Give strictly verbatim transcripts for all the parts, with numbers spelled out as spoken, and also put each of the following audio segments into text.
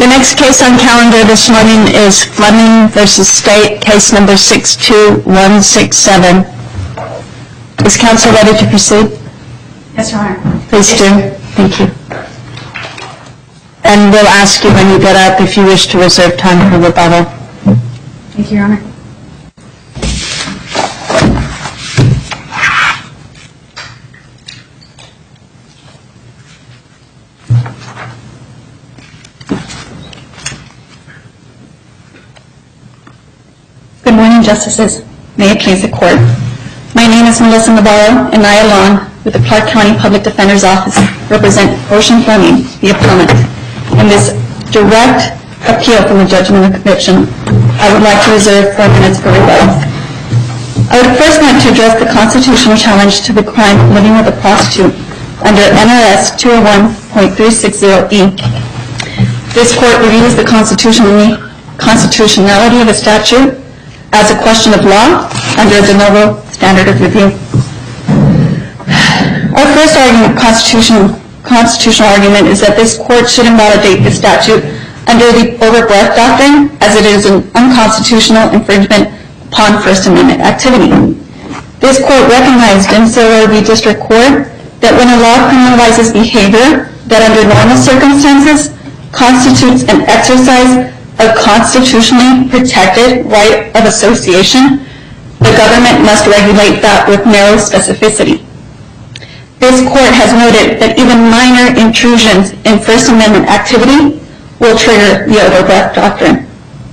The next case on calendar this morning is Fleming v. State, case number six two one six seven. Is counsel ready to proceed? Yes, Your Honor. Please do. Thank you. And we'll ask you when you get up if you wish to reserve time for rebuttal. Thank you, Your Honor. Good morning, Justices. May it please the Court. My name is Melissa Navarro, and I, along with the Clark County Public Defender's Office, represent Ocean Fleming, the appellant. In this direct appeal from the judgment of conviction, I would like to reserve four minutes for rebuttal. I would first like to address the constitutional challenge to the crime of living with a prostitute under N R S two oh one point three six zero E. This Court reviews the constitutionality of the statute as a question of law under a de novo standard of review. Our first argument, constitutional, constitutional argument is that this Court should invalidate the statute under the overbreadth doctrine, as it is an unconstitutional infringement upon First Amendment activity. This Court recognized in Silver v. District Court that when a law criminalizes behavior that under normal circumstances constitutes an exercise of constitutionally protected right of association, the government must regulate that with narrow specificity. This Court has noted that even minor intrusions in First Amendment activity will trigger the overbreadth doctrine.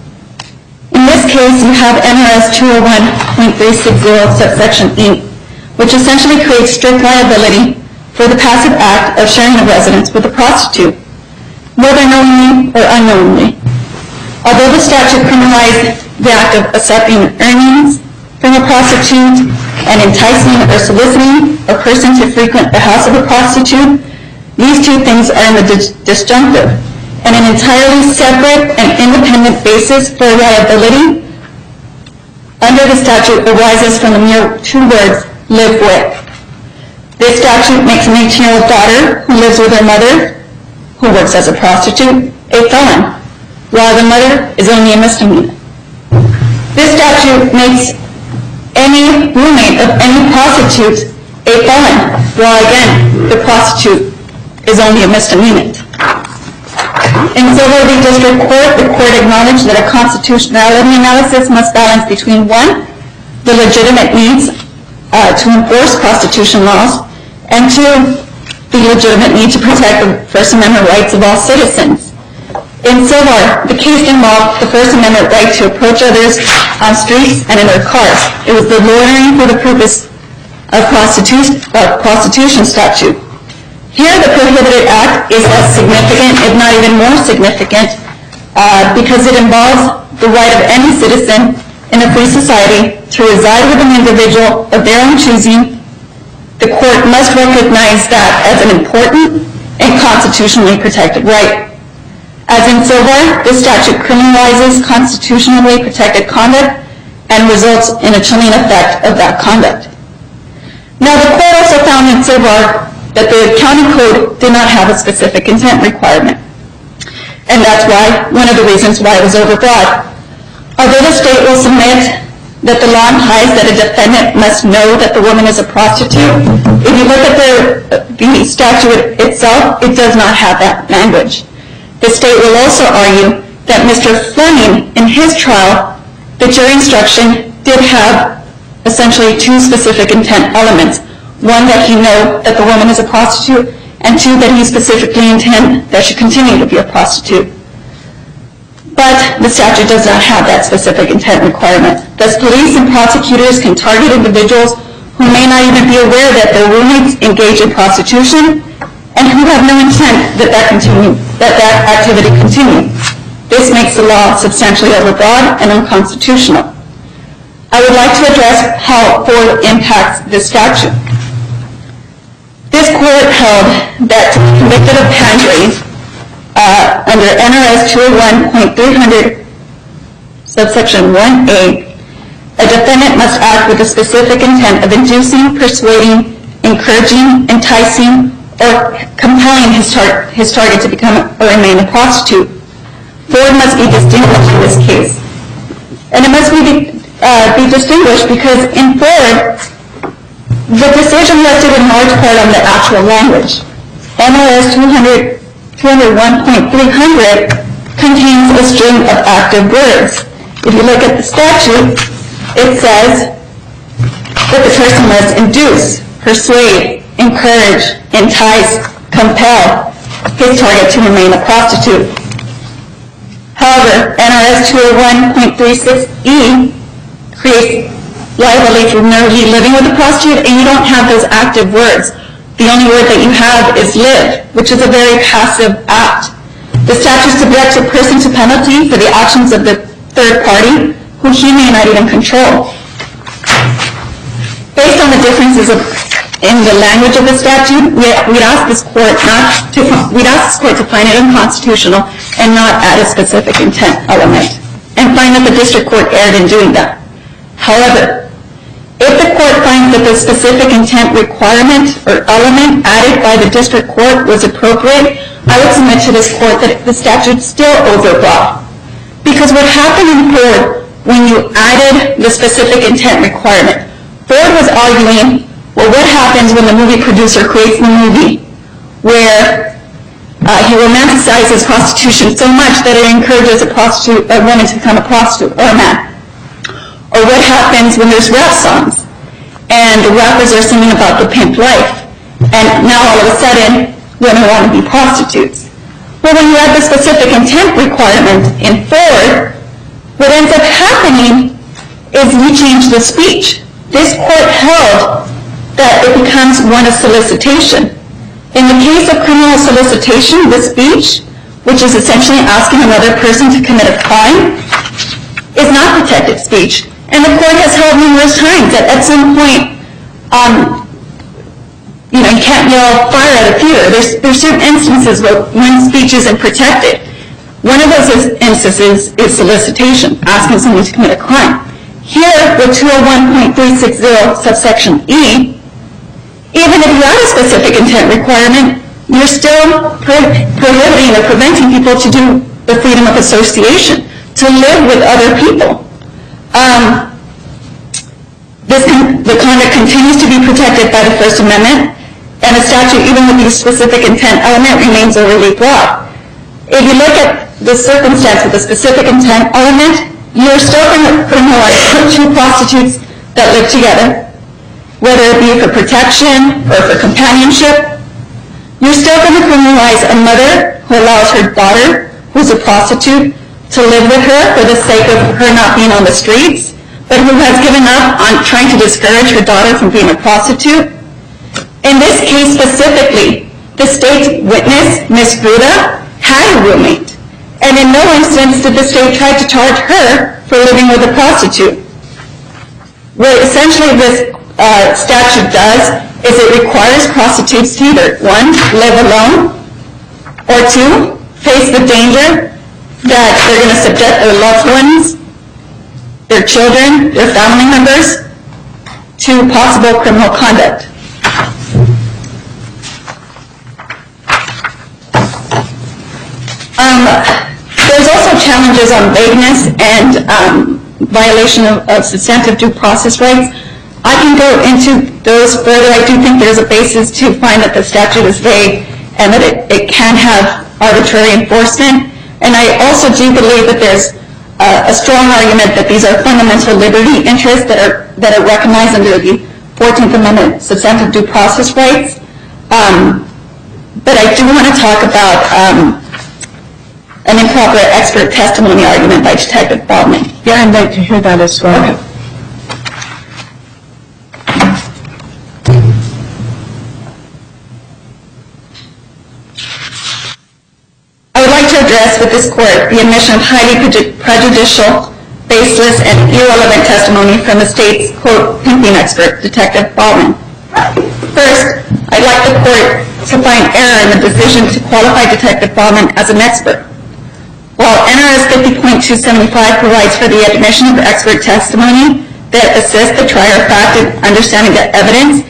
In this case, you have N R S two oh one point three six zero subsection E, which essentially creates strict liability for the passive act of sharing a residence with a prostitute, whether knowingly or unknowingly. Although the statute criminalized the act of accepting earnings from a prostitute and enticing or soliciting a person to frequent the house of a prostitute, these two things are in the dis- disjunctive, and an entirely separate and independent basis for liability under the statute arises from the mere two words, live with. This statute makes an eighteen-year-old daughter who lives with her mother, who works as a prostitute, a felon, while the mother is only a misdemeanor. This statute makes any roommate of any prostitute a felon, while again, the prostitute is only a misdemeanor. In Silver v. District Court, the Court acknowledged that a constitutionality analysis must balance between one, the legitimate needs uh, to enforce prostitution laws, and two, the legitimate need to protect the First Amendment rights of all citizens. In Silver, the case involved the First Amendment right to approach others on streets and in their cars. It was the loitering for the purpose of prostitution, uh, prostitution statute. Here, the prohibited act is less significant, if not even more significant, uh, because it involves the right of any citizen in a free society to reside with an individual of their own choosing. The Court must recognize that as an important and constitutionally protected right. As in Silver, the statute criminalizes constitutionally protected conduct and results in a chilling effect of that conduct. Now, the Court also found in Silver that the county code did not have a specific intent requirement. And that's why, one of the reasons why it was overbroad. Although the state will submit that the law implies that a defendant must know that the woman is a prostitute, if you look at the, the statute itself, it does not have that language. The state will also argue that Mister Fleming, in his trial, the jury instruction did have essentially two specific intent elements. One, that he know that the woman is a prostitute, and two, that he specifically intend that she continue to be a prostitute. But the statute does not have that specific intent requirement. Thus, police and prosecutors can target individuals who may not even be aware that their roommates engage in prostitution and who have no intent that that, continue, that, that activity continue. This makes the law substantially overbroad and unconstitutional. I would like to address how Ford impacts this statute. This Court held that to be convicted of pandering uh, under N R S two oh one point three hundred subsection one A, a defendant must act with the specific intent of inducing, persuading, encouraging, enticing, or compelling his, tar- his target to become or remain a prostitute. Ford must be distinguished in this case. And it must be, uh, be distinguished because in Ford, the decision rested in large part on the actual language. N R S two oh one point three hundred contains a string of active words. If you look at the statute, it says that the person must induce, persuade, encourage, entice, compel his target to remain a prostitute. However, N R S two oh one point three six E creates liability for merely living with a prostitute, and you don't have those active words. The only word that you have is live, which is a very passive act. The statute subjects a person to penalty for the actions of the third party, who he may not even control. Based on the differences of, in the language of the statute, we, we'd ask this court not to we'd ask this court to find it unconstitutional and not add a specific intent element, and find that the district court erred in doing that. However, if the court finds that the specific intent requirement or element added by the district court was appropriate, I would submit to this court that the statute still overbroad. Because what happened in Ford when you added the specific intent requirement, Ford was arguing, well, what happens when the movie producer creates the movie where uh, he romanticizes prostitution so much that it encourages a prostitute, a woman to become a prostitute, or a man? Or what happens when there's rap songs and the rappers are singing about the pimp life, and now all of a sudden women want to be prostitutes? Well, when you add the specific intent requirement in Ford, what ends up happening is you change the speech. This court held that it becomes one of solicitation. In the case of criminal solicitation, the speech, which is essentially asking another person to commit a crime, is not protected speech. And the court has held numerous times that at some point, um, you know, you can't yell fire at a theater. There's, there's certain instances where when speech isn't protected. One of those instances is solicitation, asking someone to commit a crime. Here, with two oh one point three six zero subsection E, even if you add a specific intent requirement, you're still pro- prohibiting or preventing people to do the freedom of association, to live with other people. Um, this con- the conduct continues to be protected by the First Amendment, and the statute, even with the specific intent element, remains overly broad. If you look at the circumstance of the specific intent element, you're still going to criminalize two prostitutes that live together, whether it be for protection or for companionship. You're still going to criminalize a mother who allows her daughter, who's a prostitute, to live with her for the sake of her not being on the streets, but who has given up on trying to discourage her daughter from being a prostitute. In this case specifically, the state's witness, Miz Gruda, had a roommate, and in no instance did the state try to charge her for living with a prostitute. What essentially this uh, statute does is it requires prostitutes to either, one, live alone, or two, face the danger that they're going to subject their loved ones, their children, their family members, to possible criminal conduct. Um, there's also challenges on vagueness and um, violation of, of substantive due process rights. I can go into those further. I do think there's a basis to find that the statute is vague and that it, it can have arbitrary enforcement. And I also do believe that there's uh, a strong argument that these are fundamental liberty interests that are that are recognized under the fourteenth Amendment substantive due process rights. Um, but I do want to talk about um, an improper expert testimony argument by Detective Baldwin. Yeah, I'd like to hear that as well. Okay. I would like to address with this court the admission of highly prejudicial, baseless, and irrelevant testimony from the state's, quote, pimping expert, Detective Baldwin. First, I'd like the court to find error in the decision to qualify Detective Baldwin as an expert. While N R S fifty point two seventy-five provides for the admission of expert testimony that assists the trier of fact in understanding the evidence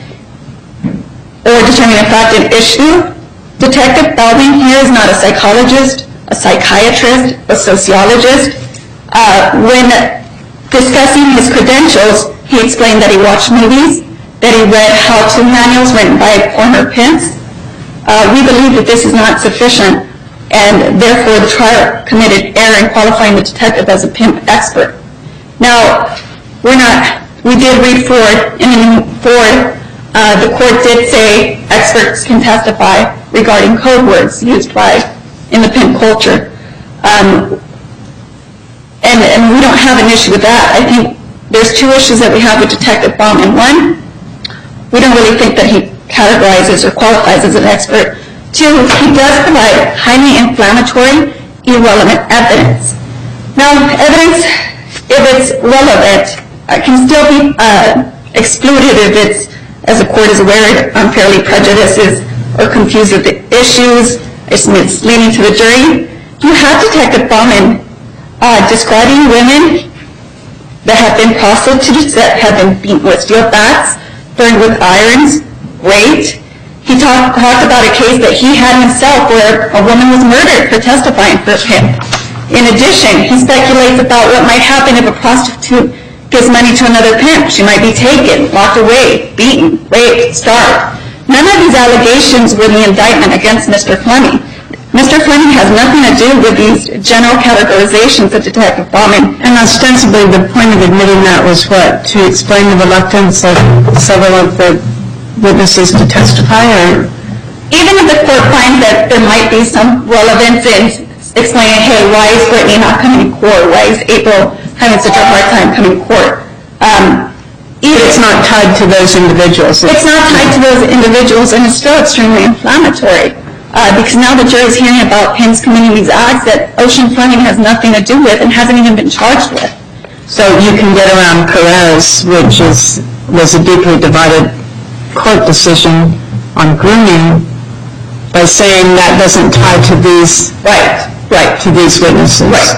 or determining a fact and issue, Detective Baldwin here is not a psychologist, a psychiatrist, a sociologist. Uh, when discussing his credentials, he explained that he watched movies, that he read how-to manuals written by former pimps. Uh, we believe that this is not sufficient, and therefore the trial committed error in qualifying the detective as a pimp expert. Now, we're not, we did read forward, and in Ford, uh, the court did say experts can testify regarding code words used by, in the pimp culture. Um, and, and we don't have an issue with that. I think there's two issues that we have with Detective Bauman. One, we don't really think that he categorizes or qualifies as an expert. Two, he does provide highly inflammatory, irrelevant evidence. Now, evidence, if it's relevant, uh, can still be uh, excluded if it's, as the court is aware, unfairly prejudices or confused with the issues, it's misleading to the jury. You have Detective Bauman uh, describing women that have been prostitutes, that have been beaten with steel bats, burned with irons, raped. He talk, talked about a case that he had himself where a woman was murdered for testifying for him. In addition, he speculates about what might happen if a prostitute gives money to another pimp. She might be taken, locked away, beaten, raped, starved. None of these allegations were in the indictment against Mister Fleming. Mister Fleming has nothing to do with these general categorizations of Detective Bauman. And ostensibly the point of admitting that was what? To explain the reluctance of several of the witnesses to testify? Or even if the court finds that there might be some relevance in explaining, hey, why is Brittany not coming to court? Why is April having such a hard time coming to court? Um, it's not tied to those individuals. It's not tied to those individuals, and it's still extremely inflammatory. Uh, because now the jury is hearing about pimps committing these acts that Ocean Fleming has nothing to do with and hasn't even been charged with. So you can get around Perez, which is was a deeply divided court decision on grooming, by saying that doesn't tie to these right, right to these witnesses. Right.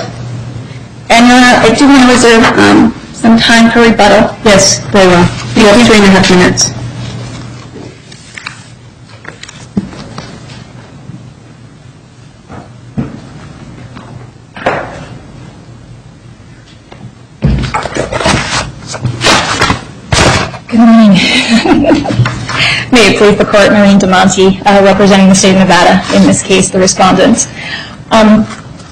And uh, I do want to reserve um, some time for rebuttal. Yes, very well. You have three and a half minutes. Good morning. May it please the court, Maureen DeMonte, uh, representing the state of Nevada, in this case, the respondent. Um,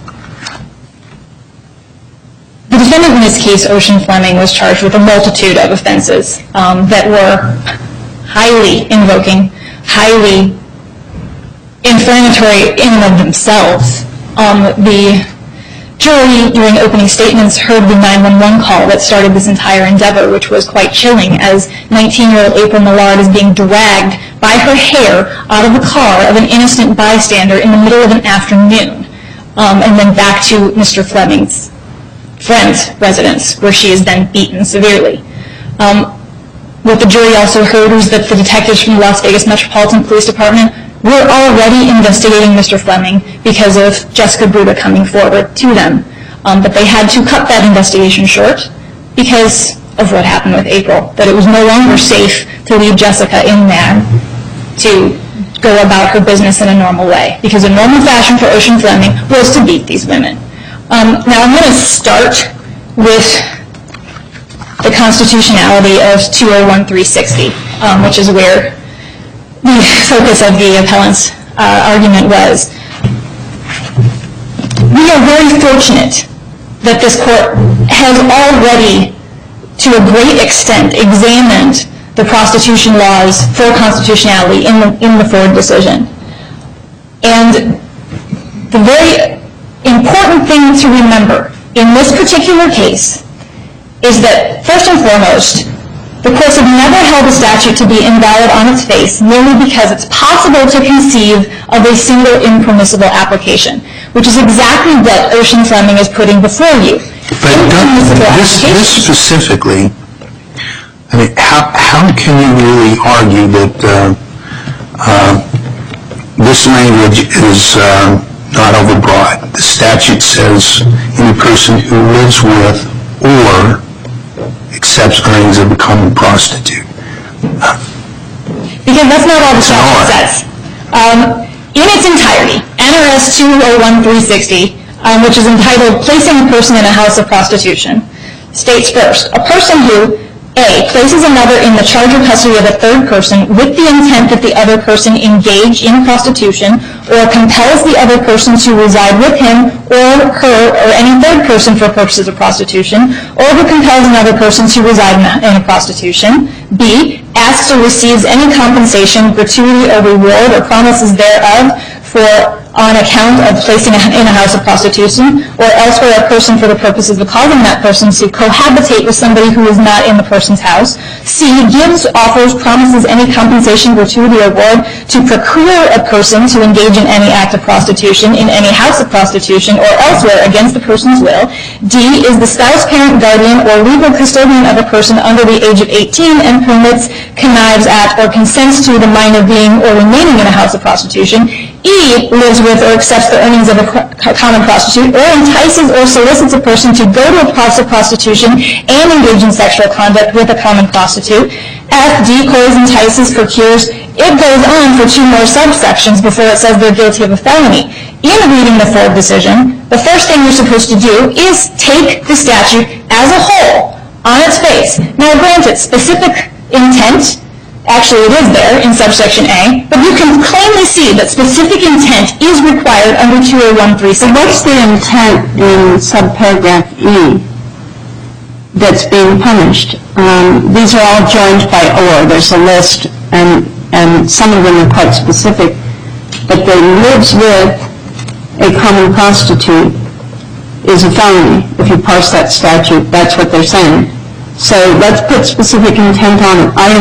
the defendant in this case, Ocean Fleming, was charged with a multitude of offenses um, that were highly invoking, highly inflammatory in and of themselves. Um, the jury, during opening statements, heard the nine one one call that started this entire endeavor, which was quite chilling, as nineteen-year-old April Millard is being dragged by her hair out of the car of an innocent bystander in the middle of an afternoon, um, and then back to Mister Fleming's friend's residence, where she is then beaten severely. Um, what the jury also heard was that the detectives from the Las Vegas Metropolitan Police Department were already investigating Mister Fleming because of Jessica Bruda coming forward to them. Um, but they had to cut that investigation short because of what happened with April, that it was no longer safe to leave Jessica in there to go about her business in a normal way, because a normal fashion for Ocean Fleming was to beat these women. Um, now I'm going to start with the constitutionality of two oh one three sixty, um, which is where the focus of the appellant's uh, argument was. We are very fortunate that this court has already, to a great extent, examined the prostitution laws for constitutionality in the, in the Ford decision. And the very important thing to remember in this particular case is that, first and foremost, the courts have never held a statute to be invalid on its face merely because it's possible to conceive of a single impermissible application, which is exactly what Ocean Fleming is putting before you. But this, this specifically, I mean, how, how can you really argue that uh, uh, this language is uh, not overbroad? The statute says any person who lives with or accepts earnings of becoming a prostitute. Because that's not all the statute says. Um, in its entirety, and N R S two oh one three sixty, um, which is entitled Placing a Person in a House of Prostitution, states first, a person who A. places another in the charge or custody of a third person with the intent that the other person engage in prostitution or compels the other person to reside with him or her or any third person for purposes of prostitution, or who compels another person to reside in a, in a prostitution. B. asks or receives any compensation, gratuity, or reward or promises thereof for on account of placing in a house of prostitution, or elsewhere a person for the purposes of causing that person to cohabitate with somebody who is not in the person's house. C. gives, offers, promises any compensation, gratuity, or reward to procure a person to engage in any act of prostitution in any house of prostitution or elsewhere against the person's will. D. is the spouse, parent, guardian, or legal custodian of a person under the age of eighteen and permits, connives at, or consents to the minor being or remaining in a house of prostitution. E. lives with or accepts the earnings of a common prostitute, or entices or solicits a person to go to a house of prostitution and engage in sexual conduct with a common prostitute. F. decoys, entices, procures. It goes on for two more subsections before it says they're guilty of a felony. In reading the Ford decision, the first thing you're supposed to do is take the statute as a whole, on its face. Now granted, specific intent, actually it is there in subsection A, but you can plainly see that specific intent is required under two oh one three sixty. So what's the intent in subparagraph E that's being punished? Um, these are all joined by or. There's a list, and, and some of them are quite specific, but they lives with a common prostitute is a felony. If you parse that statute, that's what they're saying. So let's put specific intent on it. I